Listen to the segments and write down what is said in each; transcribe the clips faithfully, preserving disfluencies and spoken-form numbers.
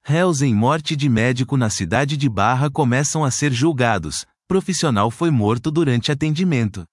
Réus em morte de médico na cidade de Barra começam a ser julgados. Profissional foi morto durante atendimento.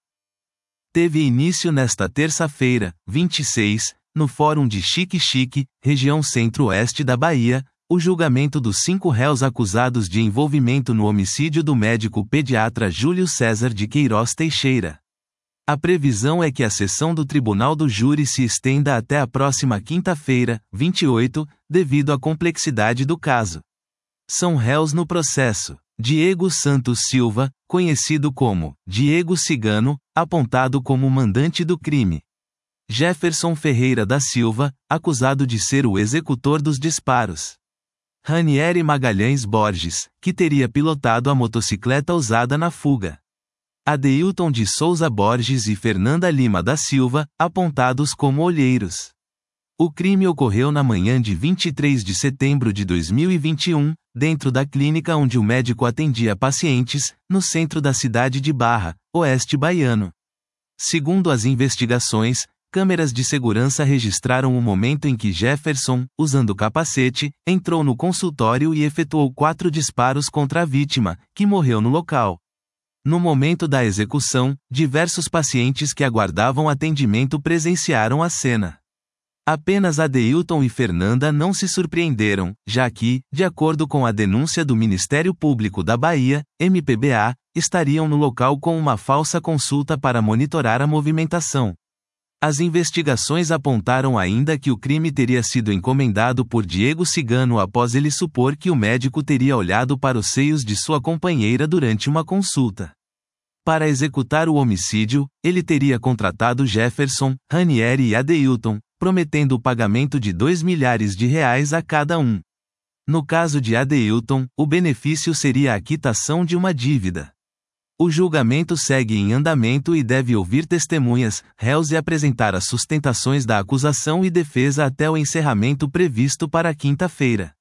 Teve início nesta terça-feira, vinte e seis, no Fórum de Xique-Xique, região centro-oeste da Bahia, o julgamento dos cinco réus acusados de envolvimento no homicídio do médico pediatra Júlio César de Queiroz Teixeira. A previsão é que a sessão do Tribunal do Júri se estenda até a próxima quinta-feira, vinte e oito, devido à complexidade do caso. São réus no processo: Diego Santos Silva, conhecido como Diego Cigano, apontado como mandante do crime. Jefferson Ferreira da Silva, acusado de ser o executor dos disparos. Ranieri Magalhães Borges, que teria pilotado a motocicleta usada na fuga. Adeilton de Souza Borges e Fernanda Lima da Silva, apontados como olheiros. O crime ocorreu na manhã de vinte e três de setembro de dois mil e vinte e um, dentro da clínica onde o médico atendia pacientes, no centro da cidade de Barra, oeste baiano. Segundo as investigações, câmeras de segurança registraram o momento em que Jefferson, usando capacete, entrou no consultório e efetuou quatro disparos contra a vítima, que morreu no local. No momento da execução, diversos pacientes que aguardavam atendimento presenciaram a cena. Apenas Adeilton e Fernanda não se surpreenderam, já que, de acordo com a denúncia do Ministério Público da Bahia, M P B A, estariam no local com uma falsa consulta para monitorar a movimentação. As investigações apontaram ainda que o crime teria sido encomendado por Diego Cigano após ele supor que o médico teria olhado para os seios de sua companheira durante uma consulta. Para executar o homicídio, ele teria contratado Jefferson, Ranieri e Adeilton, prometendo o pagamento de dois milhares de reais a cada um. No caso de Adeilton, o benefício seria a quitação de uma dívida. O julgamento segue em andamento e deve ouvir testemunhas, réus e apresentar as sustentações da acusação e defesa até o encerramento previsto para quinta-feira.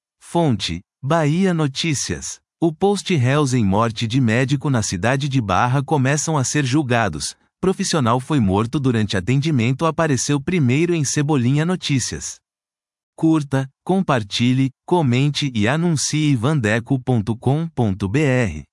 Fonte: Bahia Notícias. O post réus em morte de médico na cidade de Barra começam a ser julgados. Profissional foi morto durante atendimento apareceu primeiro em Cebolinha Notícias. Curta, compartilhe, comente e anuncie vandeco ponto com ponto br.